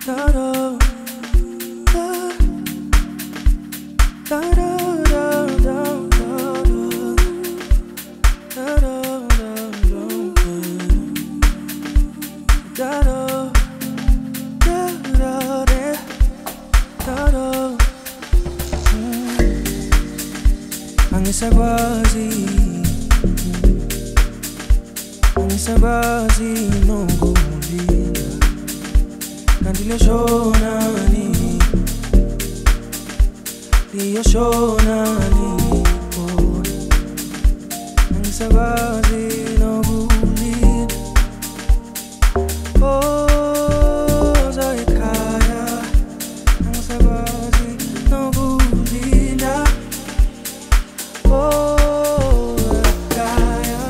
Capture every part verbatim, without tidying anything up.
Angisakwazi, angisakwazi nokulinda, kanti liyashona nini, liyashona nini, angisakwazi nokulinda, oh zayikhaya, angisakwazi nokulinda. Oh, Gaia.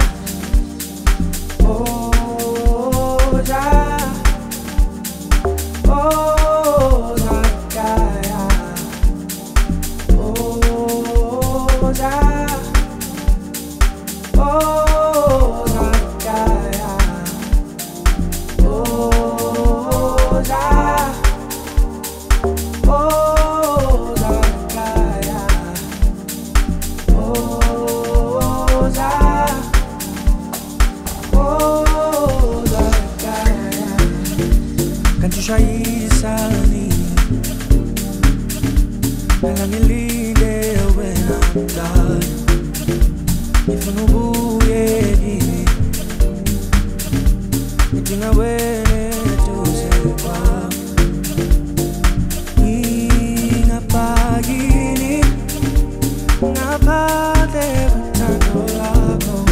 Oh, Gaia. Oh, Gaia. Oh, Gaia. Oh, Gaia. Oh, Gaia. Oh, Gaia. Shayisani Ela nilinde wena mdala Ifuna ubuye kimi Idinga wena duze kwami Ngingapakini Ngaphandle kuthando lakho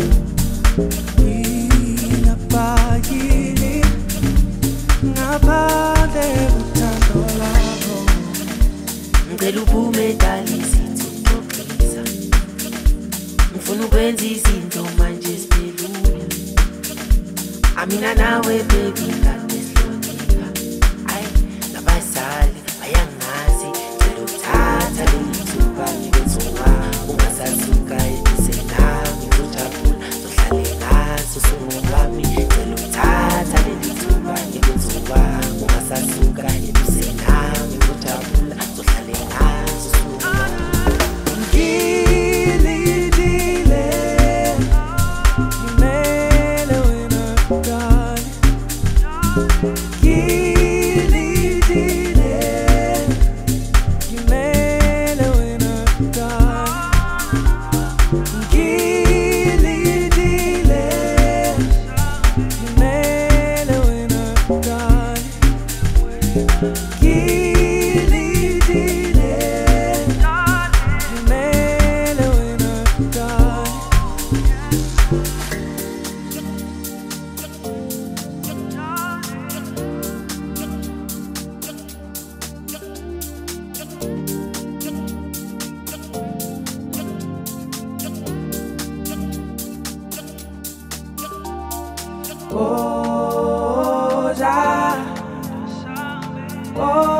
Ngingapakini ngaphandle kuthando lakho ngicela uphume dali sithuxoxisa ngifuna ukwenza izinto manje siphelula amina nawe baby kade sihlonipha ay nabazali bayangazi ngicela ukuthatha lelithuba ngikwenziwa ungasasuka ebisenami ngijabula sohlale ngaso sungwami ngicela ukuthatha lelithuba ngikwenziwa ungasasuka ebisenami ngijabula sohlale ngaso sungwami ngilidile ngimele wena mdali ngilidile ngimele wena mdali ngilidile ngimele wena mdali ngilidile ngimele wena mdali Oh, ja. Oh.